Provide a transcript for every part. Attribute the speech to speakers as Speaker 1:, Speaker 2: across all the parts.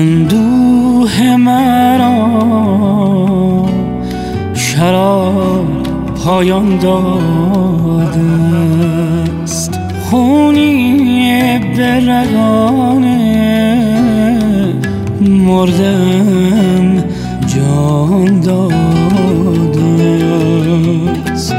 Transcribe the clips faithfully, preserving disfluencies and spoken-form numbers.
Speaker 1: اندوه مرا شراب پایان داده است، خونی به رگان مردم جان داده است.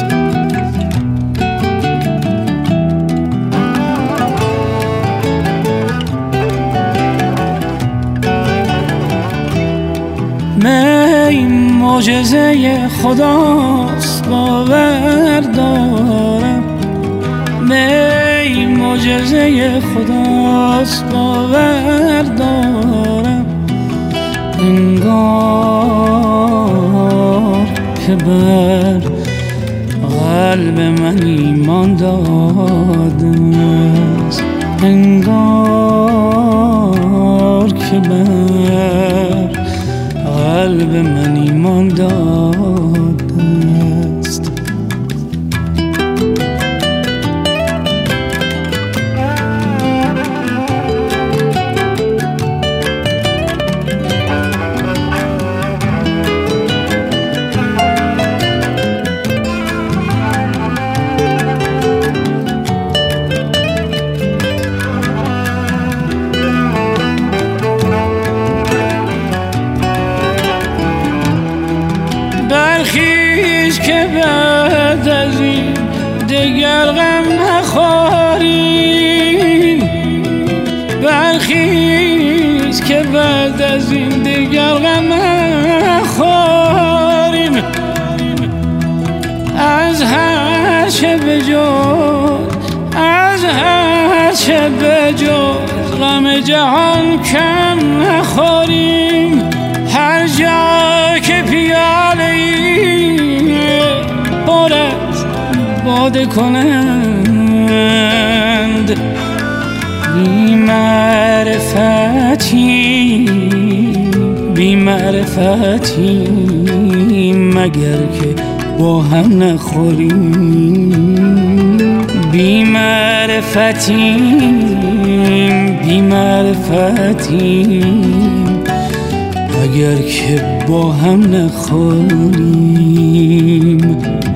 Speaker 1: می معجزه خداست باور دارم، می معجزه خداست باور دارم، انگار که بر قلب من ایمان داده است، انگار که بر قلب من ایمان داده است. برخیز که بعد از این دگر غم نخوریم، برخیز که بعد از این دگر غم نخوریم، از هر چه بجز از هر چه بجز غم جهان کم نخوریم، هر جا که پیاله پر از باده کنند، بی معرفتی بی معرفتی مگر که با هم نخوریم، بی معرفتی بی معرفتی اگر که با هم نخوریم.